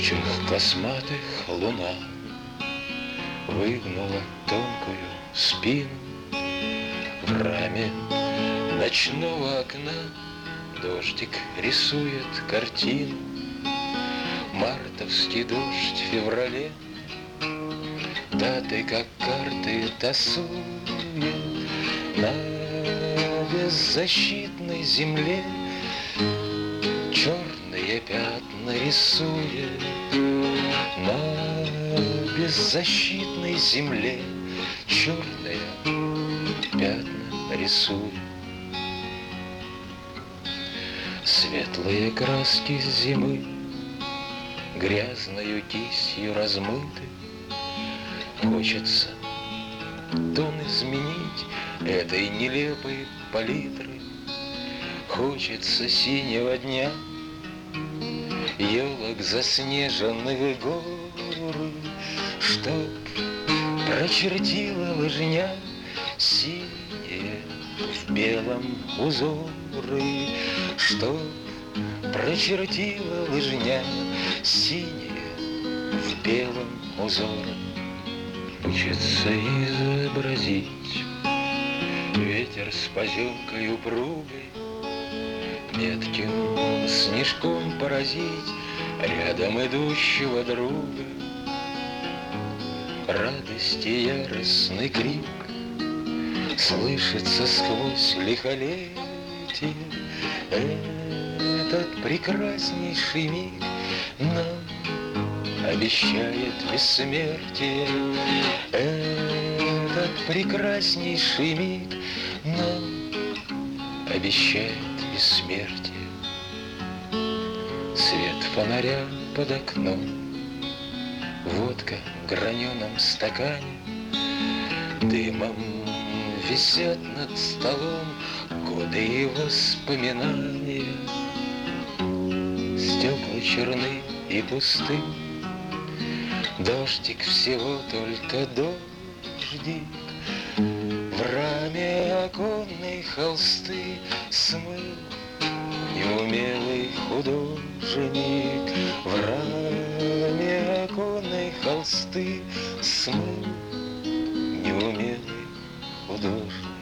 тучах косматых луна выгнула тонкую спину. В раме ночного окна дождик рисует картину. Мартовский дождь в феврале даты, как карты, тасует на беззащитной земле. Черные пятна рисует на беззащитной земле. Черные пятна рисует. Светлые краски зимы грязною кистью размыты. Хочется тон изменить этой нелепой палитры. Хочется синего дня, елок заснеженных горы, чтоб прочертила лыжня синие в белом узоры, чтоб прочертила лыжня синие в белом узоре. Хочется изобразить ветер с поземкой упругой, метким снежком поразить рядом идущего друга. Радость и яростный крик слышится сквозь лихолетие. Этот прекраснейший миг нам обещает бессмертие. Этот прекраснейший миг нам обещает бессмертие. Свет фонаря под окном, водка в граненом стакане, дымом висят над столом годы и воспоминания. Стекла черны и пусты, дождик всего только дождик. В раме оконной холсты смыл неумелый художник. В раме оконной холсты смыл неумелый художник.